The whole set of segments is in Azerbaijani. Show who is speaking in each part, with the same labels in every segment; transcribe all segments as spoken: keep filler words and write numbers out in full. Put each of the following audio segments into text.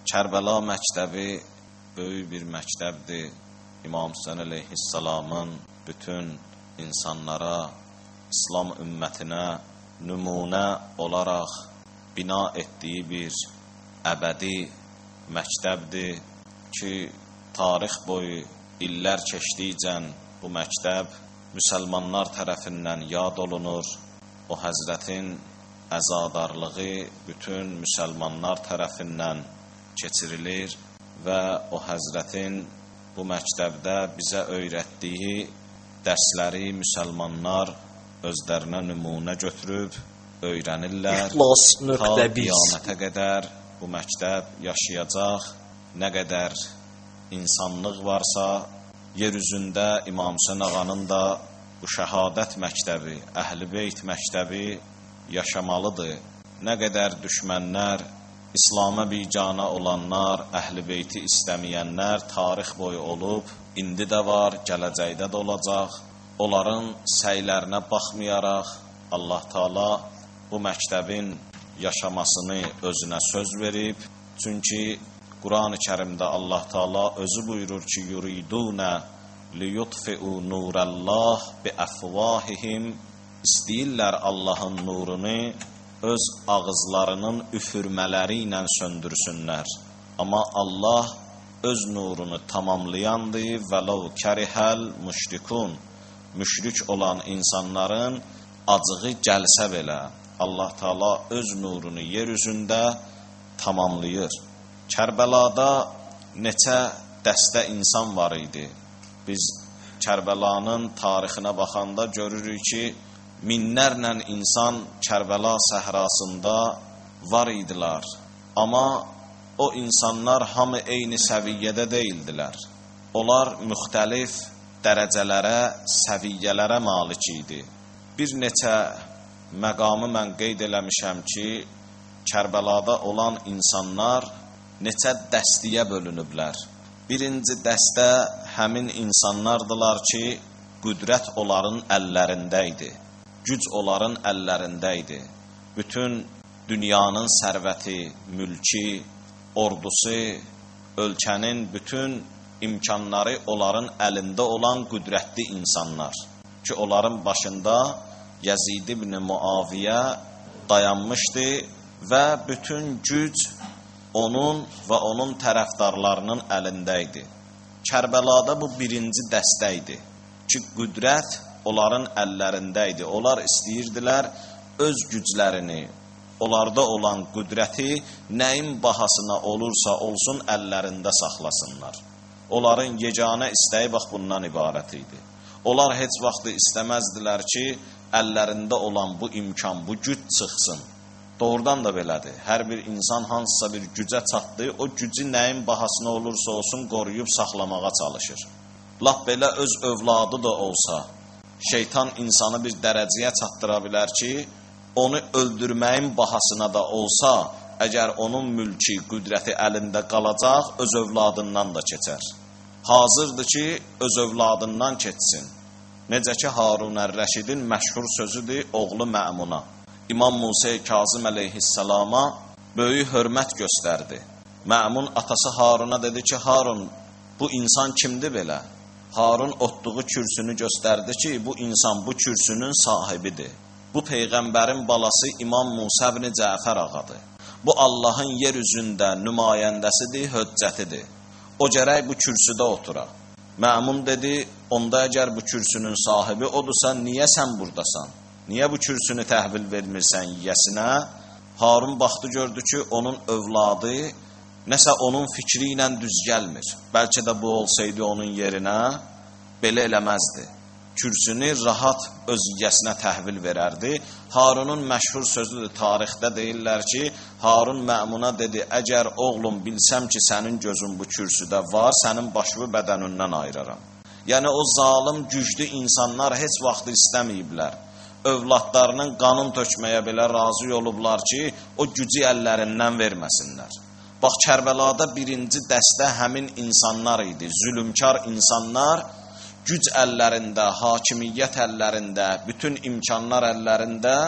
Speaker 1: Kərbəla məktəbi böyük bir məktəbdir. İmam Hüseyn əleyhissalamın bütün insanlara, İslam ümmətinə nümunə olaraq bina etdiyi bir əbədi məktəbdir ki, tarix boyu illər keçdikcə bu məktəb müsəlmanlar tərəfindən yad olunur. O Həzrətin əzadarlığı bütün müsəlmanlar tərəfindən keçirilir və o Həzrətin bu məktəbdə bizə öyrətdiyi dərsləri müsəlmanlar özlərinə nümunə götürüb öyrənirlər. Ta qiyamətə qədər bu məktəb yaşayacaq. Nə qədər insanlıq varsa, yer üzündə İmam Hüseyn ağanın da bu şəhadət məktəbi, Əhl-i Beyt məktəbi yaşamalıdır. Nə qədər düşmənlər, İslam'a bicana olanlar, Əhl-i Beyti istəməyənlər tarix boyu olub, indi də var, gələcəkdə də olacaq. Onların səylərinə baxmayaraq Allah Taala bu məktəbin yaşamasını özünə söz verib. Çünki Quran-ı Kərimdə Allah Taala özü buyurur ki, yuriduna liyutfi'u nurallah bi afwahihim, istəyirlər Allahın nurunu öz ağızlarının üfürmələri ilə söndürsünlər. Amma Allah öz nurunu tamamlayandır. Vəlau kərihəl müşrikun, müşrik olan insanların acığı gəlsə belə Allah Taala öz nurunu yer üzündə tamamlayır. Kərbəlada neçə dəstə insan var idi. Biz Kərbəlanın tarixinə baxanda görürük ki, minlərlə insan Kərbəla səhrasında var idilər. Amma o insanlar hamı eyni səviyyədə deyildilər. Onlar müxtəlif dərəcələrə, səviyyələrə malik idi. Bir neçə məqamı mən qeyd eləmişəm ki, Kərbəlada olan insanlar neçə dəstəyə bölünüblər. Birinci dəstə həmin insanlardılar ki, qüdrət onların əllərində idi. Güc onların əllərində idi. Bütün dünyanın sərvəti, mülki, ordusu, ölkənin bütün imkanları onların əlində olan qüdrətli insanlar. Ki, onların başında Yəzid ibn Muaviyə dayanmışdı və bütün güc onun və onun tərəfdarlarının əlində idi. Kərbəlada bu birinci dəstə idi ki, qüdrət onların əllərində idi. Onlar istəyirdilər öz güclərini, onlarda olan qüdrəti nəyin bahasına olursa olsun əllərində saxlasınlar. Onların yeganə istəyi bax bundan ibarət idi. Onlar heç vaxt istəməzdilər ki, əllərində olan bu imkan, bu güc çıxsın. Doğrudan da belədir. Hər bir insan hansısa bir gücə çatdı, o gücü nəyin bahasına olursa olsun qoruyub saxlamağa çalışır. Lap belə öz övladı da olsa, şeytan insanı bir dərəcəyə çatdıra bilər ki, onu öldürməyin bahasına da olsa, əgər onun mülki, qüdrəti əlində qalacaq, öz övladından da keçər. Hazırdır ki, öz övladından keçsin. Necə ki, Harun ər-Rəşidin məşhur sözüdür oğlu Mə'muna. İmam Musa Kazım əleyhissalama böyük hörmət göstərdi. Mə'mun atası Haruna dedi ki, Harun, bu insan kimdir belə? Harun otduğu kürsünü göstərdi ki, bu insan bu kürsünün sahibidir. Bu Peyğəmbərin balası İmam Musa ibn Cəfər ağadır. Bu Allahın yer üzündə nümayəndəsidir, höccətidir. O gərək bu kürsüdə otura. Mə'mun dedi, onda əgər bu kürsünün sahibi odursa, niyə sən buradasan? Niyə bu kürsünü təhvil vermirsən yiyəsinə? Harun baxdı, gördü ki, onun övladı nəsə onun fikri ilə düz gəlmir. Bəlkə də bu olsaydı onun yerinə belə eləməzdi. Kürsünü rahat öz yiyəsinə təhvil verərdi. Harunun məşhur sözüdür, tarixdə deyirlər ki, Harun Mə'muna dedi, əgər oğlum bilsəm ki, sənin gözün bu kürsüdə var, sənin başını bədənindən ayıraram. Yəni o zalım, güclü insanlar heç vaxt istəməyiblər. Övladlarının qanın tökməyə belə razı olublar ki, o gücü əllərindən verməsinlər. Bax, Kərbəlada birinci dəstə həmin insanlar idi, zülümkar insanlar, güc əllərində, hakimiyyət əllərində, bütün imkanlar əllərində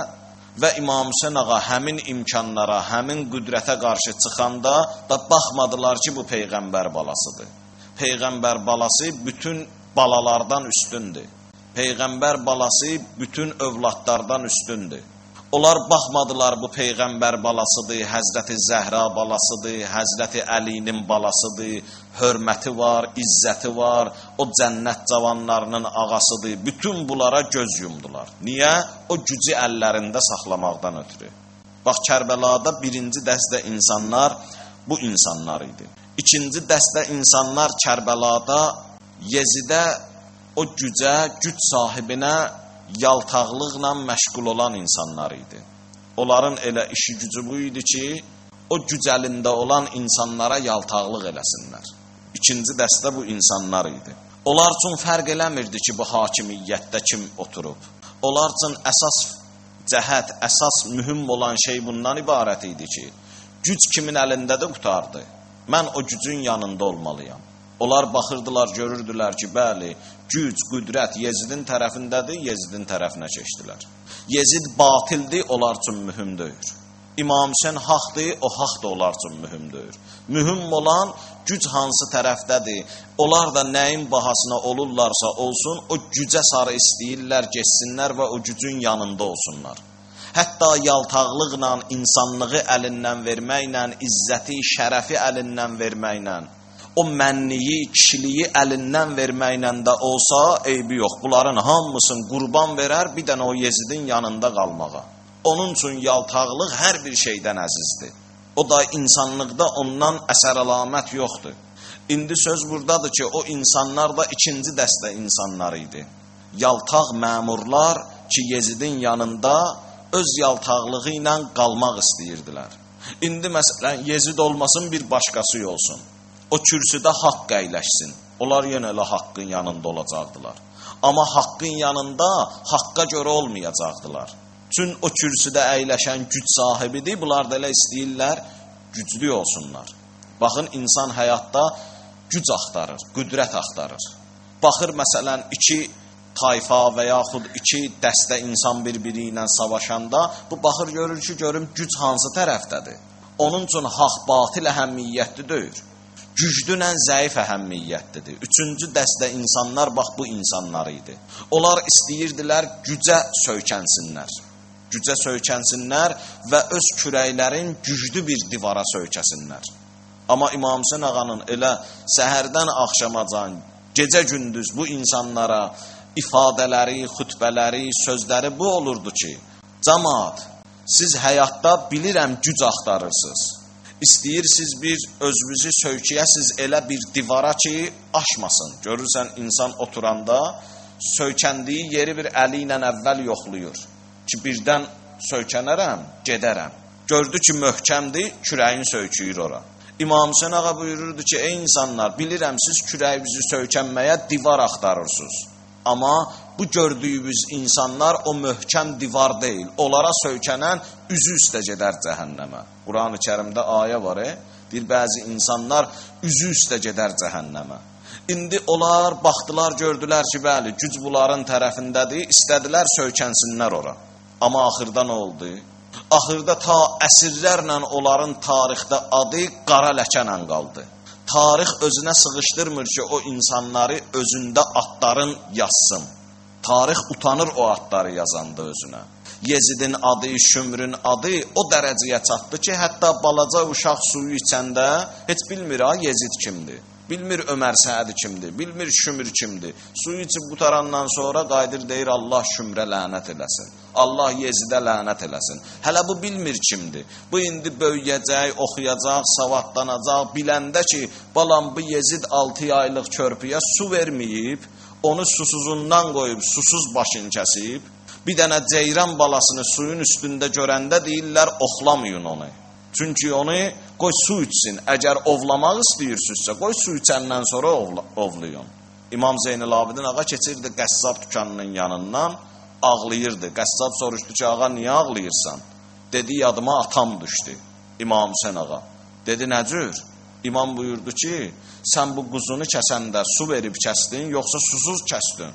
Speaker 1: Və İmam Hüseyn ağa həmin imkanlara, həmin qüdrətə qarşı çıxanda da baxmadılar ki, bu Peyğəmbər balasıdır. Peyğəmbər balası bütün balalardan üstündür. Peyğəmbər balası bütün övladlardan üstündür. Onlar baxmadılar bu Peyğəmbər balasıdır, Həzrəti Zəhra balasıdır, Həzrəti Əlinin balasıdır, hörməti var, izzəti var, o cənnət cavanlarının ağasıdır. Bütün bunlara göz yumdular. Niyə? O gücü əllərində saxlamaqdan ötürü. Bax, Kərbəlada birinci dəstə insanlar bu insanlar idi. İkinci dəstə insanlar Kərbəlada Yezidə o gücə, güc sahibinə yaltaqlıqla məşğul olan insanlar idi. Onların elə işi gücü bu idi ki, o güc əlində olan insanlara yaltaqlıq eləsinlər. İkinci dəstə bu insanlar idi. Onlar üçün fərq eləmirdi ki, bu hakimiyyətdə kim oturub. Onlar üçün əsas cəhət, əsas mühüm olan şey bundan ibarət idi ki, güc kimin əlində də qutardı. Mən o gücün yanında olmalıyam. Onlar baxırdılar, görürdülər ki, bəli, güc, qüdrət Yezidin tərəfindədir, Yezidin tərəfinə keçdilər. Yezid batildir, onlar üçün mühüm deyil. İmam Hüseyn haqdır, o haq da onlar üçün mühüm deyil. Mühüm olan güc hansı tərəfdədir, onlar da nəyin bahasına olurlarsa olsun, o gücə sarı istəyirlər, geçsinlər və o gücün yanında olsunlar. Hətta yaltaqlıqla, insanlığı əlindən verməklə, izzəti, şərəfi əlindən verməklə, o mənliyi, kişiliyi əlindən verməklə də olsa, eybi yox. Bunların hamısını qurban verər, bir dənə o Yezidin yanında qalmağa. Onun üçün yaltaqlıq hər bir şeydən əzizdir. O da insanlıqda ondan əsər əlamət yoxdur. İndi söz buradadır ki, o insanlar da ikinci dəstə insanlar idi. Yaltaq məmurlar ki, Yezidin yanında öz yaltaqlığı ilə qalmaq istəyirdilər. İndi məsələn, Yezid olmasın, bir başqası olsun. O kürsüdə haqq əyləşsin. Onlar yenə elə haqqın yanında olacaqdılar. Amma haqqın yanında haqqa görə olmayacaqdılar. Çünki o kürsüdə əyləşən güc sahibidir. Bunlar da elə istəyirlər, güclü olsunlar. Baxın, insan həyatda güc axtarır, qüdrət axtarır. Baxır, məsələn, iki tayfa və yaxud iki dəstə insan bir-biri ilə savaşanda, bu baxır, görür ki, görüm güc hansı tərəfdədir. Onun üçün haqq batil əhəmiyyətli deyil. Güclünlə zəif əhəmiyyətlidir. Üçüncü dəstə insanlar, bax, bu insanlar idi. Onlar istəyirdilər gücə söykənsinlər. Gücə söykənsinlər və öz kürəklərin güclü bir divara söykəsinlər. Amma İmam Hüseyn ağanın elə səhərdən axşamacan, gecə-gündüz bu insanlara ifadələri, xütbələri, sözləri bu olurdu ki, cəmaat, siz həyatda bilirəm güc axtarırsınız. İstəyirsiniz bir özünüzü söykəyəsiz elə bir divara ki, aşmasın. Görürsən, insan oturanda söykəndiyi yeri bir əli ilə əvvəl yoxluyur. Ki, birdən söykənərəm, gedərəm. Gördü ki, möhkəmdir, kürəyin söyküyür ora. İmam Hüseyn ağa buyururdu ki, ey insanlar, bilirəm siz kürəyinizi söykənməyə divar axtarırsınız. Amma bu gördüyümüz insanlar o möhkəm divar deyil. Onlara söykənən üzü üstə gedər cəhənnəmə. Quran-ı Kərimdə ayə var, e? Bir bəzi insanlar üzü üstə gedər cəhənnəmə. İndi onlar baxdılar, gördülər ki, bəli, güc bunların tərəfindədir, istədilər söykənsinlər ora. Amma axırda nə oldu? Axırda ta əsrlərlə onların tarixdə adı qara ləkənlə qaldı. Tarix özünə sığışdırmır ki, o insanları özündə adların yazsın. Tarix utanır o adları yazanda özünə. Yezidin adı, Şümrün adı o dərəcəyə çatdı ki, hətta balaca uşaq suyu içəndə heç bilmir ha Yezid kimdir. Bilmir Ömər Səədi kimdir, bilmir Şümür kimdir. Suyu içib qutarandan sonra qayıdır deyir, Allah Şümrə lənət eləsin. Allah Yezidə lənət eləsin. Hələ bu bilmir kimdir. Bu indi böyüyəcək, oxuyacaq, savadlanacaq, biləndə ki, balam bu Yezid altı aylıq körpüyə su verməyib, onu susuzundan qoyub, susuz başını kəsib, bir dənə ceyran balasını suyun üstündə görəndə deyirlər, oxlamayın onu. Çünki onu qoy su içsin. Əgər ovlamaq istəyirsinizsə, qoy su içəndən sonra ovla, ovlayın. İmam Zeynəl Abidin ağa keçirdi qəssab dükanının yanından, ağlayırdı. Qəssab soruşdu ki, ağa niyə ağlayırsan? Dedi, yadıma atam düşdü. İmam Hüseyn ağa. Dedi, nə cür? İmam buyurdu ki, sən bu quzunu kəsəndə su verib kəsdin, yoxsa susuz kəsdin?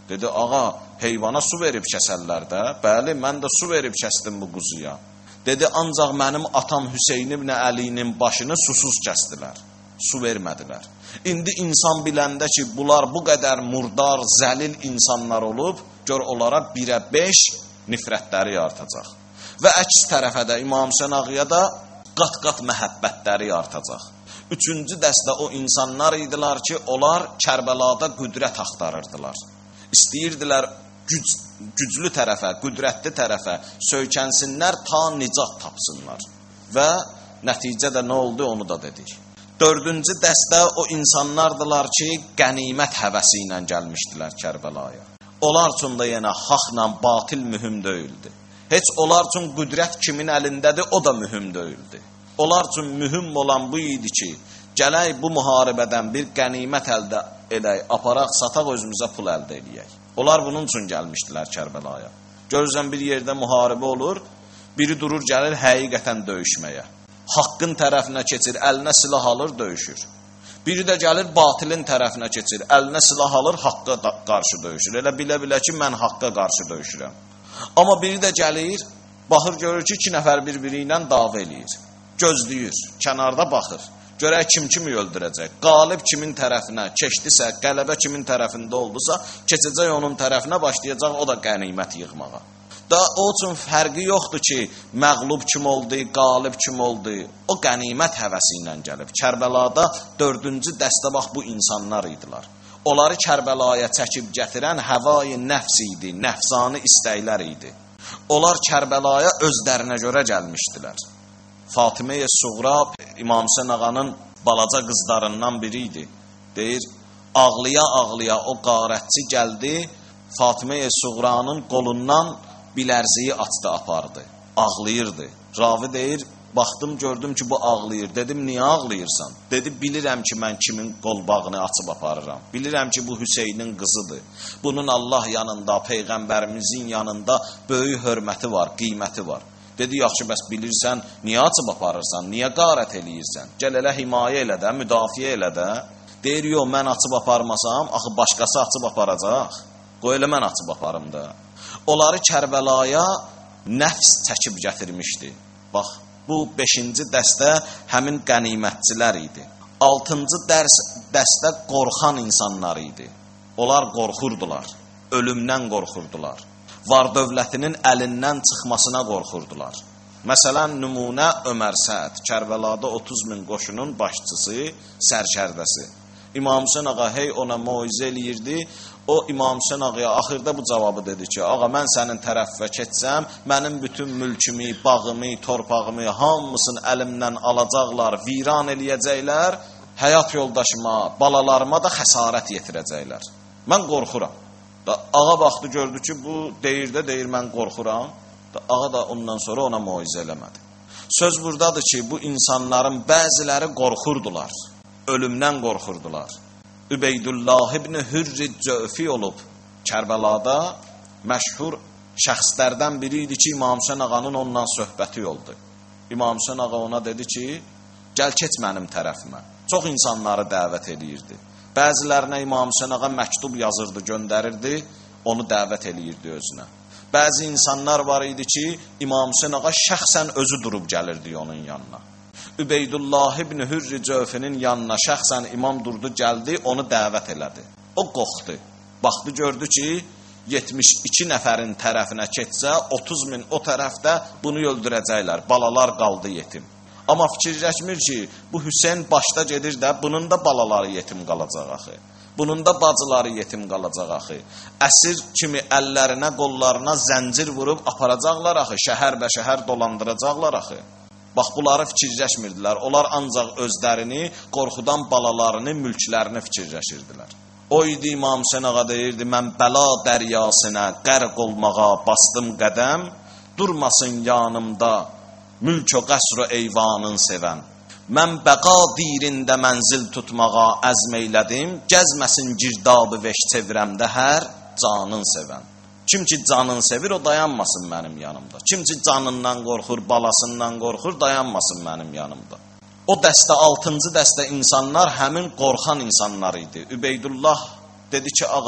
Speaker 1: Dedi, ağa, heyvana su verib kəsərlər də. Bəli, mən də su verib kəsdim bu quzuya. Dedi, ancaq mənim atam Hüseyin ibn Əlinin başını susuz kəsdilər. Su vermədilər. İndi insan biləndə ki, bunlar bu qədər murdar, zəlil insanlar olub, gör onlara birə beş nifrətləri artacaq. Və əks tərəfə də İmam Hüseyn ağaya da qat-qat məhəbbətləri artacaq. Üçüncü dəstə o insanlar idilər ki, onlar Kərbəlada qüdrət axtarırdılar. İstəyirdilər güc, güclü tərəfə, qüdrətli tərəfə söykənsinlər, ta nicat tapsınlar. Və nəticədə nə oldu, onu da dedik. Dördüncü dəstə o insanlardılar ki, qənimət həvəsi ilə gəlmişdilər Kərbəlaya. Onlar üçün də yenə haqla batil mühüm deyildi. Heç onlar üçün qüdrət kimin əlindədir, o da mühüm deyildi. Onlar üçün mühüm olan bu idi ki, gələk bu müharibədən bir qənimət əldə edək, aparaq, sataq, özümüzə pul əldə edək. Onlar bunun üçün gəlmişdilər Kərbəlaya. Görürsən, bir yerdə müharibə olur, biri durur, gəlir həqiqətən döyüşməyə. Haqqın tərəfinə keçir, əlinə silah alır, döyüşür. Biri də gəlir batilin tərəfinə keçir, əlinə silah alır, haqqa qarşı döyüşür. Elə bilə-bilə ki, mən haqqa qarşı döyüşürəm. Amma biri də gəlir, baxır, görür ki, iki nəfər bir-biri ilə dava eləyir. Gözləyir, kənarda baxır. Görək kim kimi öldürəcək. Qalib kimin tərəfinə keçdisə, qələbə kimin tərəfində oldusa, keçəcək onun tərəfinə, başlayacaq o da qənimət yığmağa. Da o üçün fərqi yoxdur ki, məğlub kim oldu, qalib kim oldu. O qənimət həvəsi ilə gəlib. Kərbəlada dördüncü dəstə bax bu insanlar idilər. Onları Kərbəlaya çəkib gətirən həvai nəfs idi, nəfsani istəklər idi. Onlar Kərbəlaya özlərinə görə gəlmişdilər. Fatimə-i Suğra İmam Hüseyn ağanın balaca qızlarından biri idi. Deyir, ağlaya-ağlaya o qarətçi gəldi, Fatimə-i Suğranın qolundan bilərziyi açdı, apardı. Ağlayırdı. Ravi deyir, baxdım, gördüm ki, bu ağlayır. Dedim, niyə ağlayırsan? Dedi, bilirəm ki, mən kimin qolbağını açıb aparıram. Bilirəm ki, bu Hüseynin qızıdır. Bunun Allah yanında, Peyğəmbərimizin yanında böyük hörməti var, qiyməti var. Dedi, yaxşı, bəs bilirsən, niyə açıb aparırsan, niyə qarət eləyirsən? Gəl elə himayə elə də, müdafiə elə də. Deyir, yox, mən açıb aparmasam, axı başqası açıb aparacaq. Qoy elə mən açıb aparım da. Onları Kərbəlaya nəfs çəkib gətirmişdi. Bax, bu beşinci dəstə həmin qənimətçilər idi. Altıncı dərs, dəstə qorxan insanlar idi. Onlar qorxurdular, ölümdən qorxurdular. Var dövlətinin əlindən çıxmasına qorxurdular. Məsələn, nümunə Ömər Səd, Kərbəlada otuz min qoşunun başçısı, sərkərdəsi. İmam Hüseyn ağa hey ona moizə eləyirdi. O İmam Hüseyn ağaya axırda bu cavabı dedi ki, ağa mən sənin tərəfə keçsəm, mənim bütün mülkümü, bağımı, torpağımı hamısını əlimdən alacaqlar, viran eləyəcəklər, həyat yoldaşıma, balalarıma da xəsarət yetirəcəklər. Mən qorxuram. Da, ağa baxdı, gördü ki, bu deyir də, deyir mən qorxuram. Da, ağa da ondan sonra ona moizə eləmədi. Söz buradadır ki, bu insanların bəziləri qorxurdular, ölümdən qorxurdular. Übeydullah ibn Hürri Cöfi olub Kərbəlada məşhur şəxslərdən biri idi ki, İmam Hüseyn ağanın ondan söhbəti oldu. İmam Hüseyn ağa ona dedi ki, gəl keç mənim tərəfimə. Çox insanları dəvət eləyirdi. Bəzilərinə İmam Hüseyn ağa məktub yazırdı, göndərirdi, onu dəvət eləyirdi özünə. Bəzi insanlar var idi ki, İmam Hüseyn ağa şəxsən özü durub gəlirdi onun yanına. Übeydullah ibn Hürri Cöfinin yanına şəxsən imam durdu, gəldi, onu dəvət elədi. O qorxdu. Baxdı, gördü ki, yetmiş iki nəfərin tərəfinə keçsə, otuz min o tərəfdə bunu öldürəcəklər. Balalar qaldı yetim. Amma fikirləşmir ki, bu Hüseyn başda gedir də, bunun da balaları yetim qalacaq axı. Bunun da bacıları yetim qalacaq axı. Əsir kimi əllərinə, qollarına zəncir vurub aparacaqlar axı. Şəhər bə şəhər dolandıracaqlar axı. Bax, bunları fikirləşmirdilər. Onlar ancaq özlərini, qorxudan balalarını, mülklərini fikirləşirdilər. O idi İmam Hüseyn ağa deyirdi, mən bəla dəryasına qərq olmağa bastım qədəm, durmasın yanımda mülk o qəsr o eyvanın sevən. Mən bəqa dirində mənzil tutmağa əzm eylədim, gəzməsin girdabı veş çevrəmdə hər canın sevən. Kim ki canını sevir, o dayanmasın mənim yanımda. Kim ki canından qorxur, balasından qorxur, dayanmasın mənim yanımda. O dəstə, altıncı dəstə insanlar həmin qorxan insanlar idi. Übeydullah dedi ki, ağa,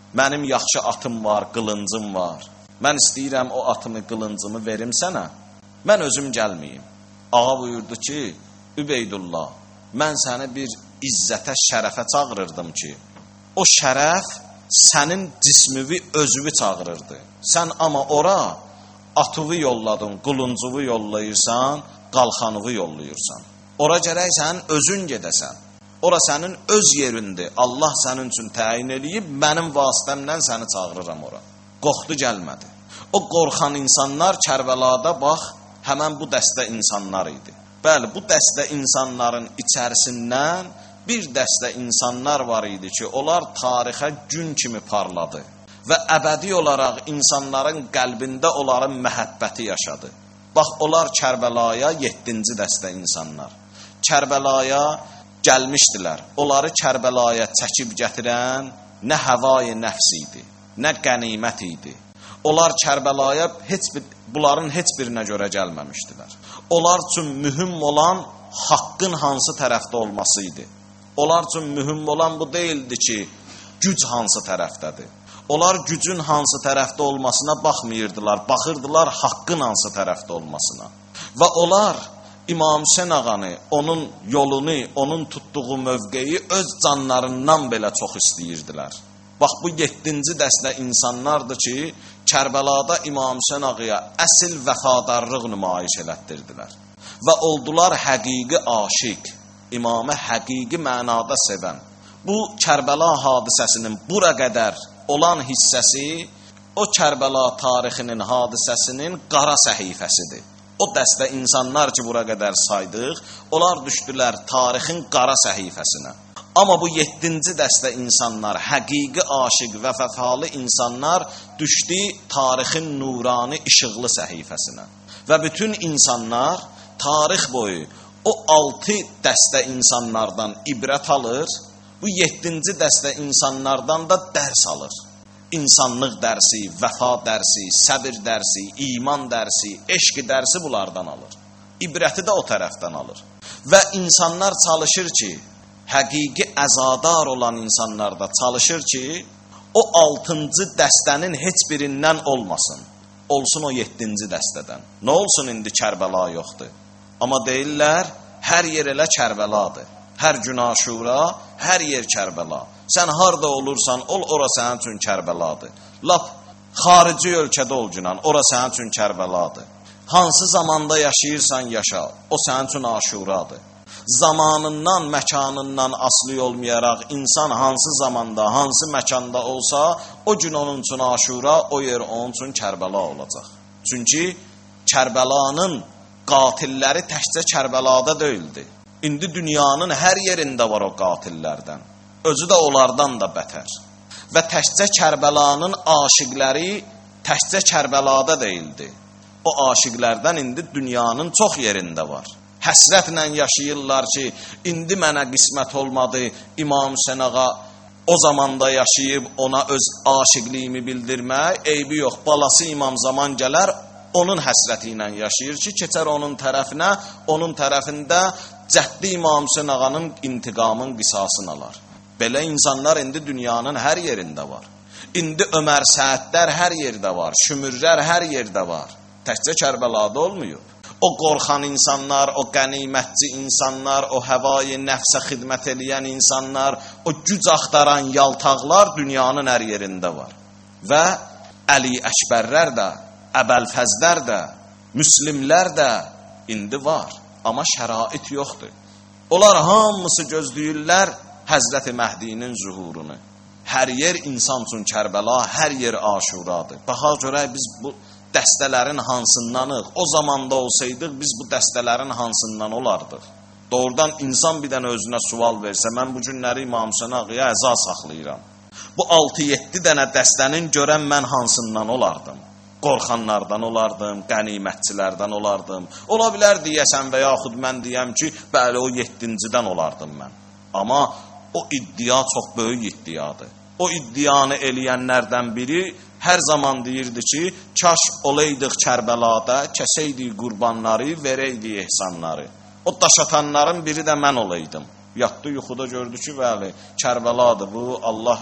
Speaker 1: Mənim yaxşı atım var, qılıncım var. Mən istəyirəm o atımı, qılıncımı verim sənə. Mən özüm gəlməyim. Ağa buyurdu ki, Übeydullah, mən səni bir izzətə, şərəfə çağırırdım ki, o şərəf sənin cismivi, özüvi çağırırdı. Sən amma ora atıvı yolladın, qılıncuvu yollayırsan, qalxanıvı yollayırsan. Ora gərək sənin özün gedəsən. Ora sənin öz yerindir. Allah sənin üçün təyin eləyib, mənim vasitəmlə səni çağırıram ora. Qorxdu, gəlmədi. O qorxan insanlar Kərbəlada bax, həmən bu dəstə insanlar idi. Bəli, bu dəstə insanların içərisindən bir dəstə insanlar var idi ki, onlar tarixə gün kimi parladı və əbədi olaraq insanların qəlbində onların məhəbbəti yaşadı. Bax, onlar Kərbəlaya yeddinci dəstə insanlar. Kərbəlaya gəlmişdilər. Onları Kərbəlaya çəkib gətirən nə həvai nəfs idi, nə qənimət idi. Onlar Kərbəlaya heç bir, bunların heç birinə görə gəlməmişdilər. Onlar üçün mühüm olan haqqın hansı tərəfdə olması idi. Onlar üçün mühüm olan bu deyildi ki, güc hansı tərəfdədir. Onlar gücün hansı tərəfdə olmasına baxmıyırdılar, baxırdılar haqqın hansı tərəfdə olmasına. Və onlar İmam Hüseyn ağanı, onun yolunu, onun tutduğu mövqeyi öz canlarından belə çox istəyirdilər. Bax, bu yeddinci dəstə insanlardır ki, Kərbəlada İmam Hüseyn ağaya əsl vəfadarlıq nümayiş elətdirdilər. Və oldular həqiqi aşiq, imamı həqiqi mənada sevən. Bu Kərbəla hadisəsinin bura qədər olan hissəsi, o Kərbəla tarixinin hadisəsinin qara səhifəsidir. O dəstə insanlar ki, bura qədər saydıq, onlar düşdülər tarixin qara səhifəsinə. Amma bu yeddinci dəstə insanlar, həqiqi aşiq və vəfalı insanlar düşdü tarixin nurani işıqlı səhifəsinə. Və bütün insanlar tarix boyu o altı dəstə insanlardan ibrət alır, bu yeddinci dəstə insanlardan da dərs alır. İnsanlıq dərsi, vəfa dərsi, səbir dərsi, iman dərsi, eşq dərsi bunlardan alır. İbrəti də o tərəfdən alır. Və insanlar çalışır ki, həqiqi əzadar olan insanlar da çalışır ki, o altıncı dəstənin heç birindən olmasın. Olsun o yeddinci dəstədən. Nə olsun indi Kərbəla yoxdur. Amma deyirlər, hər yer elə Kərbəladır. Hər gün Aşura, hər yer Kərbəla. Sən harda olursan, ol, ora sənin üçün Kərbeladır. Lap xarici ölkədə ol günən, ora sənin üçün Kərbeladır. Hansı zamanda yaşayırsan yaşa, o sənin üçün Aşuradır. Zamanından, məkanından aslı olmayaraq insan hansı zamanda, hansı məkanda olsa, o gün onun üçün Aşura, o yer onun üçün Kərbəla olacaq. Çünki Kərbəlanın qatilləri təkcə Kərbəlada deyildi. İndi dünyanın hər yerində var o qatillərdən. Özü də onlardan da bətər. Və təkcə Kərbəlanın aşiqləri təkcə Kərbəlada deyildi. O aşiqlərdən indi dünyanın çox yerində var. Həsrətlə yaşayırlar ki, indi mənə qismət olmadı, İmam Hüseyn ağa o zamanda yaşayıb ona öz aşiqliyimi bildirmək, eybi yox, balası İmam Zaman gələr, onun həsrəti ilə yaşayır ki, keçər onun tərəfinə, onun tərəfində cəhdi İmam Hüseyn ağanın intiqamın qisasını alar. Belə insanlar indi dünyanın hər yerində var. İndi Ömər Səədlər hər yerdə var, Şümürlər hər yerdə var. Təkcə Kərbəlada olmuyor. O qorxan insanlar, o qənimətçi insanlar, o həvai nəfsə xidmət eləyən insanlar, o güc axtaran yaltaqlar dünyanın hər yerində var. Və Əli Əkbərlər də, Əbəlfəzlər də, Müslimlər də indi var. Amma şərait yoxdur. Onlar hamısı gözləyirlər Həzrəti Məhdinin zuhurunu. Hər yer insan üçün Kərbəla, hər yer Aşuradır. Baxa görək biz bu dəstələrin hansındanıq? O zamanda olsaydıq biz bu dəstələrin hansından olardıq? Doğrudan insan bir dənə özünə sual versə, mən bu günləri İmam Hüseyn ağaya əza saxlayıram. Bu altı yeddi dənə dəstənin görən mən hansından olardım? Qorxanlardan olardım, qənimətçilərdən olardım. Ola bilər deyəsən və yaxud mən deyəm ki, bəli o yeddincidən olardım mən. Amma o iddia çox böyük iddiadır. O iddianı eləyənlərdən biri hər zaman deyirdi ki, kaş olaydıq Kərbəlada, kəsəydik qurbanları, verəydik ehsanları. O daş atanların biri də mən olaydım. Yatdı yuxuda gördü ki, bəli, Kərbəladır bu, Allah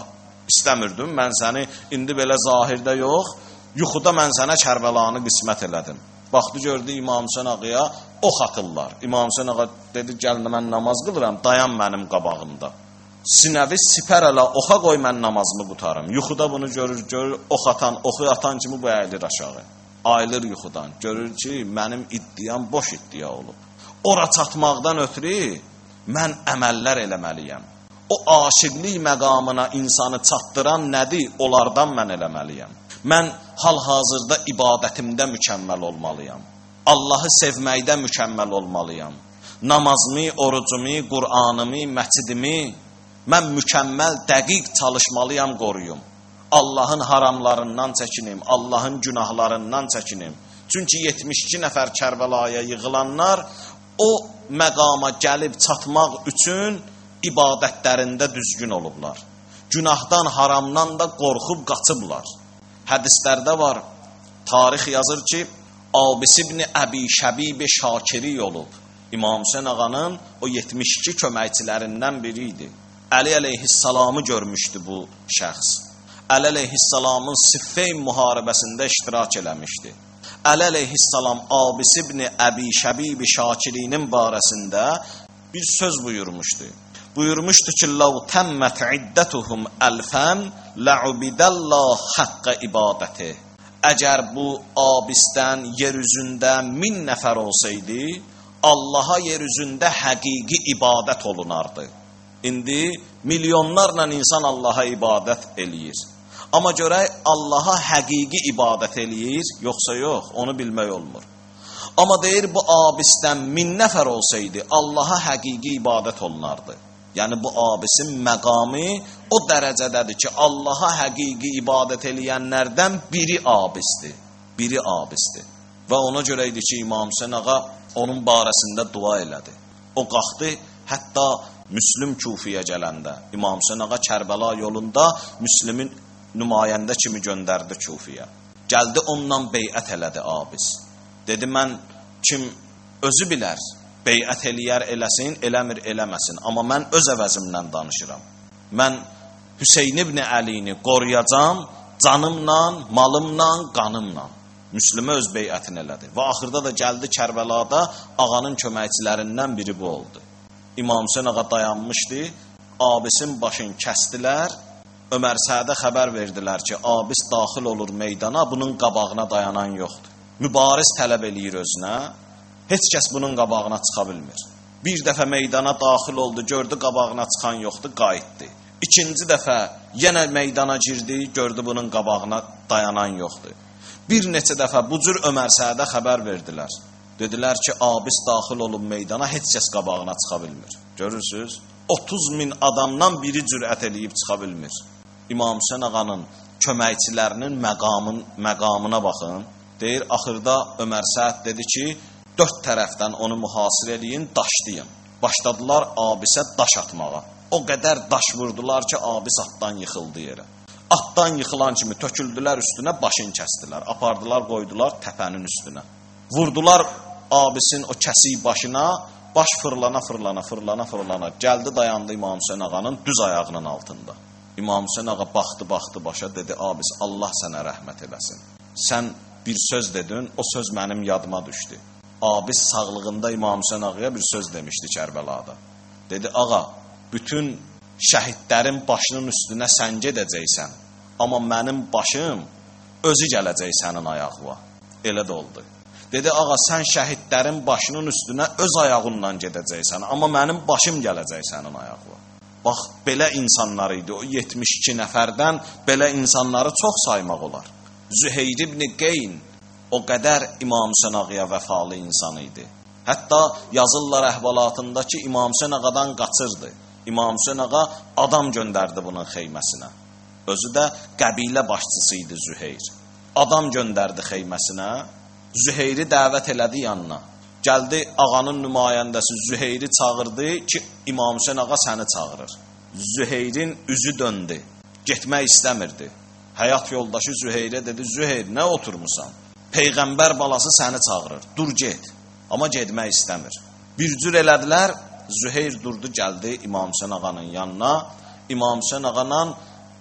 Speaker 1: İstəmirdim, mən səni indi belə zahirdə yox, yuxuda mən sənə Kərbəlanı qismət elədim. Baxdı, gördü İmam Hüseyn ağaya ox atırlar. İmam Hüseyn ağa dedi, gəl mən namaz qılıram, dayan mənim qabağımda. Sinəvi sipər elə oxa qoy, mən namazımı qutarım. Yuxuda bunu görür, görür, ox atan, oxu atan kimi bu əyilir aşağı. Ayılır yuxudan, görür ki, mənim iddiam boş iddia olub. Ora çatmaqdan ötürü mən əməllər eləməliyəm. O aşiqlik məqamına insanı çatdıran nədir? Onlardan mən eləməliyəm. Mən hal-hazırda ibadətimdə mükəmməl olmalıyam. Allahı sevməkdə mükəmməl olmalıyam. Namazımı, orucumu, Qur'anımı, məcidimi mən mükəmməl, dəqiq çalışmalıyam, qoruyum. Allahın haramlarından çəkinim, Allahın günahlarından çəkinim. Çünki yetmiş iki nəfər Kərbəlaya yığılanlar o məqama gəlib çatmaq üçün ibadətlərində düzgün olublar. Günahdan, haramdan da qorxub qaçıblar. Hədislərdə var, tarix yazır ki, Abis ibn Əbi Şəbib Şakiri olub. İmam Hüseyn ağanın o yetmiş iki köməkçilərindən biri idi. Əli əleyhissalamı görmüşdü bu şəxs. Əli əleyhissalamın Siffeyn müharibəsində iştirak eləmişdi. Əli əleyhissalam Abis ibn Əbi Şəbib Şakirinin barəsində bir söz buyurmuşdu. Buyurmuşdu ki, "Lav tammat iddatuhum alfan la'ubidallah haqqa ibadati." Əgər bu Abisdən yer üzündə min nəfər olsaydı, Allaha yer üzündə həqiqi ibadət olunardı. İndi milyonlarla insan Allaha ibadət eləyir. Amma görək Allaha həqiqi ibadət eləyir, yoxsa yox, onu bilmək olmur. Amma deyir, bu Abisdən min nəfər olsaydı, Allaha həqiqi ibadət olunardı. Yəni bu Abisin məqamı o dərəcədədir ki, Allaha həqiqi ibadət eləyənlərdən biri Abisdir. Biri Abisdir. Və ona görə idi ki, İmam Hüseyn ağa onun barəsində dua elədi. O qalxdı, hətta Müslüm Kufiyə gələndə, İmam Hüseyn ağa Kərbəla yolunda Müslümin nümayəndə kimi göndərdi Kufiyə. Gəldi, onunla beyət elədi Abis. Dedi, mən kim özü bilər, beyət eləyər eləsin, eləmir eləməsin. Amma mən öz əvəzimdən danışıram. Mən Hüseyn ibn Əlini qoruyacam, canımla, malımla, qanımla. Müslümə öz beyətini elədi. Və axırda da gəldi Kərbəlada, ağanın köməkçilərindən biri bu oldu. İmam Hüseyn ağa dayanmışdı, Abisin başını kəstilər, Ömər Səədə xəbər verdilər ki, Abis daxil olur meydana, bunun qabağına dayanan yoxdur. Mübariz tələb eləyir özünə, heç kəs bunun qabağına çıxa bilmir. Bir dəfə meydana daxil oldu, gördü qabağına çıxan yoxdur, qayıtdı. İkinci dəfə yenə meydana girdi, gördü bunun qabağına dayanan yoxdur. Bir neçə dəfə bu cür Ömər Səədə xəbər verdilər. Dedilər ki, Abis daxil olub meydana, heç kəs qabağına çıxa bilmir. Görürsünüz, otuz min adamdan biri cürət eləyib çıxa bilmir. İmam Hüseyn ağanın köməkçilərinin məqamın, məqamına baxın. Deyir, axırda Ömər Səəd dedi ki, dörd tərəfdən onu mühasir eləyin, daşlayın. Başladılar Abisə daş atmağa. O qədər daş vurdular ki, Abis atdan yıxıldı yerə. Atdan yıxılan kimi töküldülər üstünə, başını kəstdilər. Apardılar, qoydular təpənin üstünə. Vurdular Abisin o kəsik başına, baş fırlana, fırlana, fırlana, fırlana. Gəldi, dayandı İmam Hüseyn ağanın düz ayağının altında. İmam Hüseyn ağa baxdı, baxdı başa, dedi, Abis, Allah sənə rəhmət eləsin. Sən bir söz dedin, o söz mənim yadıma düşdü. Abis sağlığında İmam Hüseyn ağaya bir söz demişdi Kərbəlada. Dedi, ağa, bütün şəhidlərin başının üstünə sən gedəcəksən, amma mənim başım özü gələcək sənin ayağına. Elə də oldu. Dedi, ağa, sən şəhidlərin başının üstünə öz ayağınla gedəcəksən, amma mənim başım gələcək sənin ayağına. Bax, belə insanlar idi. O yetmiş iki nəfərdən belə insanları çox saymaq olar. Züheyr ibn Qeyn o qədər İmam Hüseyn ağaya vəfalı insan idi. Hətta yazırlar əhvalatında ki, İmam Hüseyn ağadan qaçırdı. İmam Hüseyn ağa adam göndərdi bunun xeyməsinə. Özü də qəbilə başçısı idi Züheyr. Adam göndərdi xeyməsinə, Züheyri dəvət elədi yanına. Gəldi, ağanın nümayəndəsi Züheyri çağırdı ki, İmam Hüseyn ağa səni çağırır. Züheyrin üzü döndü, getmək istəmirdi. Həyat yoldaşı Züheyrə dedi, Züheyr, nə oturmusan? Peyğəmbər balası səni çağırır, dur get. Amma getmək istəmir. Bir cür elədilər, Züheyr durdu, gəldi İmam Hüseyn ağanın yanına. İmam Hüseyn ağanın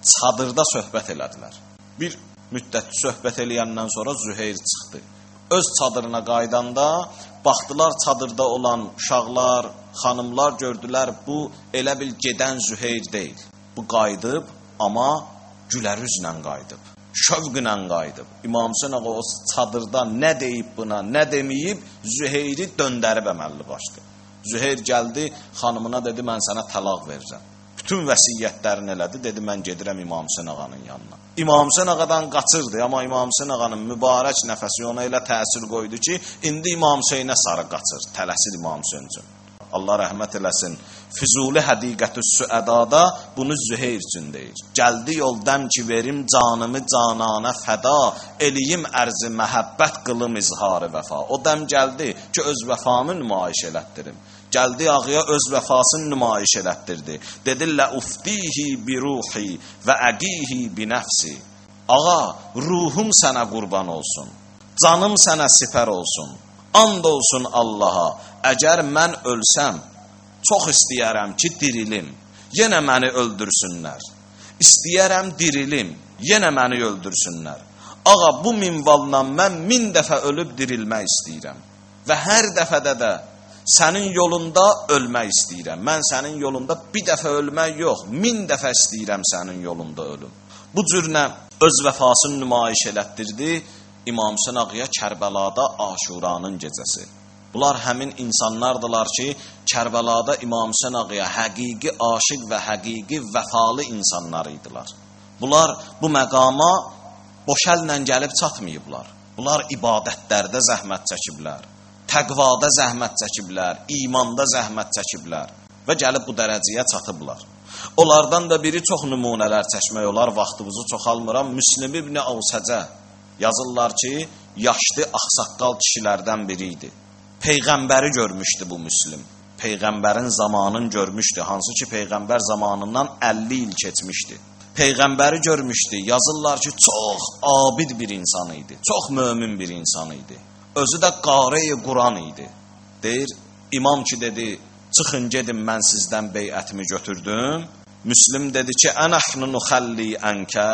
Speaker 1: çadırda söhbət elədilər. Bir müddət söhbət eləyəndən sonra Züheyr çıxdı. Öz çadırına qaydanda baxdılar, çadırda olan uşaqlar, xanımlar gördülər, bu elə bil gedən Züheyr deyil. Bu qayıdıb, amma gülər üzlə qayıdıb, şövqlə qayıdıb. İmam Hüseyn ağa o çadırda nə deyib buna, nə deməyib, Züheyri döndərib əməlli başdı. Züheyr gəldi, xanımına dedi, mən sənə təlaq verirəm. Bütün vəsiyyətlərini elədi, dedi, mən gedirəm İmam Hüseyn ağanın yanına. İmam Hüseyn ağadan qaçırdı, amma İmam Hüseyn ağanın mübarək nəfəsi ona elə təsir qoydu ki, indi İmam Hüseynə sarı qaçır, tələsir İmam Hüseyn üçün. Allah rəhmət eləsin. Füzuli Hədiqətü's-Süədada bunu Züheyr üçün deyir. Gəldi yoldan ki verim canımı canana fəda, eliyim ərzi məhəbbət qılım izharı vəfa. O dəm gəldi ki öz vəfamı nümayiş elətdirim. Gəldi ağıya öz vəfasını nümayiş elətdirdi. Dedi lə uftihi bi ruhi və əqihi bi nəfsi. Ağa, ruhum sənə qurban olsun, canım sənə sipər olsun. And olsun Allaha, əgər mən ölsəm, çox istəyərəm ki dirilim, yenə məni öldürsünlər. İstəyərəm dirilim, yenə məni öldürsünlər. Ağa, bu minvalla mən min dəfə ölüb dirilmək istəyirəm. Və hər dəfədə də sənin yolunda ölmək istəyirəm. Mən sənin yolunda bir dəfə ölmək yox, min dəfə istəyirəm sənin yolunda ölüm. Bu cürlə öz vəfasını nümayiş elətdirdi İmam Hüseyn ağaya Kərbəlada Aşuranın gecəsi. Bunlar həmin insanlardılar ki, Kərbəlada İmam Hüseyn ağaya həqiqi aşiq və həqiqi vəfalı insanlar idilar. Bunlar bu məqama boş əllə gəlib çatmayıblar. Bunlar ibadətlərdə zəhmət çəkiblər, təqvada zəhmət çəkiblər, imanda zəhmət çəkiblər və gəlib bu dərəcəyə çatıblar. Onlardan da biri çox nümunələr çəkmək olar, vaxtımızı çoxalmıram. Müslim ibn Avsəcə yazırlar ki, yaşlı ağsaqqal kişilərdən biri idi. Peyğəmbəri görmüşdü bu Müslim. Peyğəmbərin zamanını görmüşdü, hansı ki Peyğəmbər zamanından əlli il keçmişdi. Peyğəmbəri görmüşdü, yazırlar ki, çox abid bir insan idi, çox mömin bir insan idi. Özü də qari-i Quran idi. Deyir, imam ki dedi, çıxın gedin, mən sizdən beyətimi götürdüm. Müslim dedi ki, ənəhnu nuxəlli ənkə,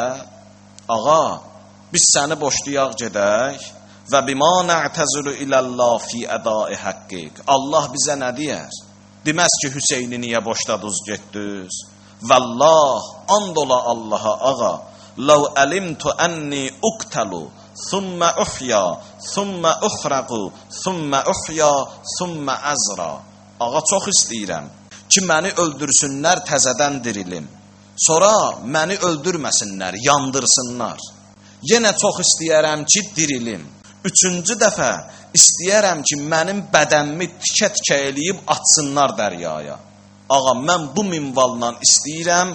Speaker 1: ağa, biz səni boşlayaq gedək və bima nə'təzülü iləllah fi ədai həqqik. Allah bizə nə deyər? Deməz ki, Hüseyni niyə boşladınız, getdiniz? Vəllah, and ola Allaha ağa, ləv əlimtu ənni uqtəlu, thumma uhya, thumma uxraqu, thumma uhya, thumma əzra. Ağa, çox istəyirəm ki, məni öldürsünlər, təzədən dirilim. Sonra məni öldürməsinlər, yandırsınlar. Yenə çox istəyərəm ki, dirilim. Üçüncü dəfə istəyərəm ki, mənim bədənimi tikə-tikə eləyib atsınlar dəryaya. Ağa, mən bu minvalla istəyirəm,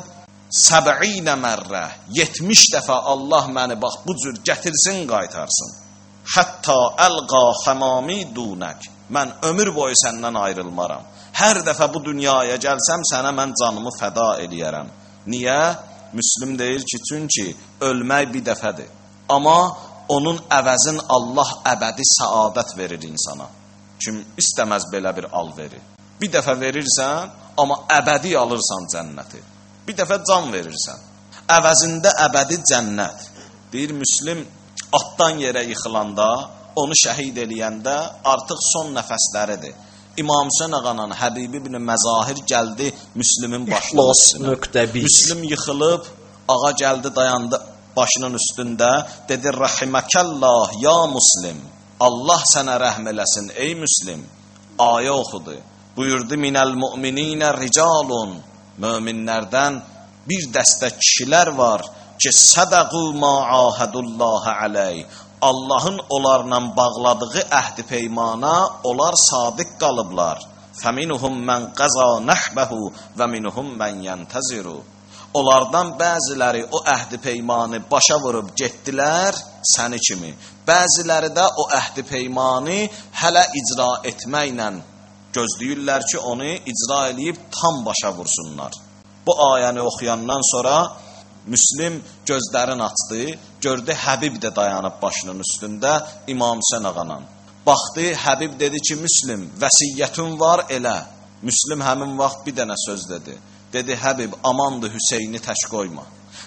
Speaker 1: səb'inə mərrə, yetmiş dəfə Allah məni bax bu cür gətirsin, qaytarsın. Hətta əlqa xəmami dunək, mən ömür boyu səndən ayrılmaram. Hər dəfə bu dünyaya gəlsəm, sənə mən canımı fəda eləyərəm. Niyə? Müslim deyir ki, çünki ölmək bir dəfədir. Amma onun əvəzin Allah əbədi səadət verir insana. Kim istəməz belə bir al verir. Bir dəfə verirsən, amma əbədi alırsan cənnəti. Bir dəfə can verirsən. Əvəzində əbədi cənnət. Deyir Müslim, atdan yerə yıxılanda, onu şəhid eləyəndə artıq son nəfəsləridir. İmam Hüseyn ağanın Həbib ibn Məzahir gəldi Müslimin başının üstünə. Müslim yıxılıb, ağa gəldi dayandı başının üstündə, dedi Rahiməkəllah ya Müslim, Allah sənə rəhm eləsin ey Müslim. Ayə oxudu, buyurdu minəl müminə ricalun, möminlərdən bir dəstə kişilər var ki, sədəqu ma'ahadullaha aleyh, Allahın onlarla bağladığı əhd-i peymana onlar sadiq qalıblar. Fəminuhum mən qəza nəhbəhu və minuhum mən yəntəziru. Onlardan bəziləri o əhd-i peymanı başa vurub getdilər, səni kimi. Bəziləri də o əhd-i peymanı hələ icra etməklə gözləyirlər ki, onu icra eləyib tam başa vursunlar. Bu ayəni oxuyandan sonra Müslim gözlərini açdı, gördü Həbib də dayanıb başının üstündə İmam Hüseyn ağanan. Baxdı, Həbib dedi ki, Müslim, vəsiyyətin var elə. Müslim həmin vaxt bir dənə söz dedi. Dedi, Həbib, amandır Hüseyni tək qoyma.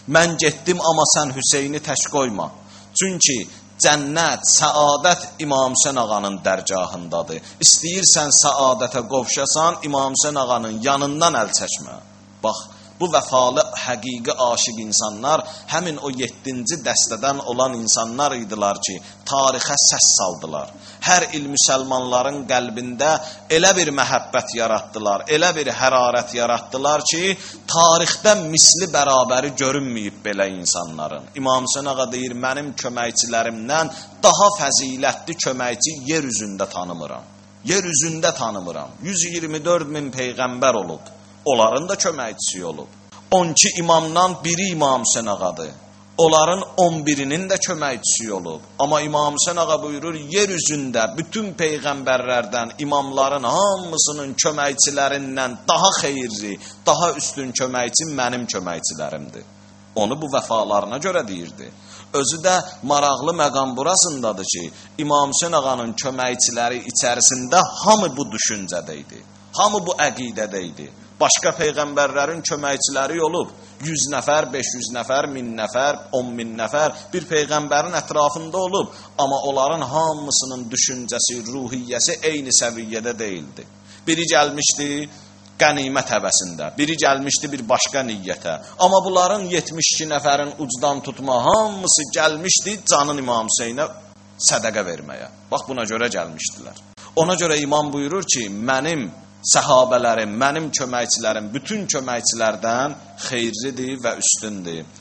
Speaker 1: mən getdim, amma sən Hüseyni tək qoyma. Çünki cənnət, səadət İmam Hüseyn ağanın dərgahındadır. İstəyirsən səadətə qovşasan, İmam Hüseyn ağanın yanından əl çəkmə. Bax, bu vəfalı, həqiqi aşiq insanlar həmin o yeddinci dəstədən olan insanlar idilər ki, tarixə səs saldılar. Hər il müsəlmanların qəlbində elə bir məhəbbət yaratdılar, elə bir hərarət yaratdılar ki, tarixdə misli bərabəri görünməyib belə insanların. İmam Hüseyn ağa deyir, mənim köməkçilərimdən daha fəzilətli köməkçi yer üzündə tanımıram. Yer üzündə tanımıram. yüz iyirmi dörd min peyğəmbər olub. Onların da köməkçisi olub. on iki imamdan biri İmam Hüseyn ağadır. Onların on birinin də köməkçisi olub. Amma İmam Hüseyn ağa buyurur, yer üzündə bütün peyğəmbərlərdən, imamların hamısının köməkçilərindən daha xeyirli, daha üstün köməkçi mənim köməkçilərimdir. Onu bu vəfalarına görə deyirdi. Özü də maraqlı məqam burasındadır ki, İmam Hüseyn ağanın köməkçiləri içərisində hamı bu düşüncədə idi. Hamı bu əqidədə idi. Başqa peyğəmbərlərin köməkçiləri olub. yüz nəfər, beş yüz nəfər, min nəfər, on min nəfər bir peyğəmbərin ətrafında olub. Amma onların hamısının düşüncəsi, ruhiyyəsi eyni səviyyədə deyildi. Biri gəlmişdi qənimət həvəsində, biri gəlmişdi bir başqa niyyətə. Amma bunların yetmiş iki nəfərin ucdan tutma hamısı gəlmişdi canın İmam Hüseynə sədəqə verməyə. Bax, buna görə gəlmişdilər. Ona görə imam buyurur ki, mənim səhabələrim, mənim köməkçilərim bütün köməkçilərdən xeyirlidir və üstündür.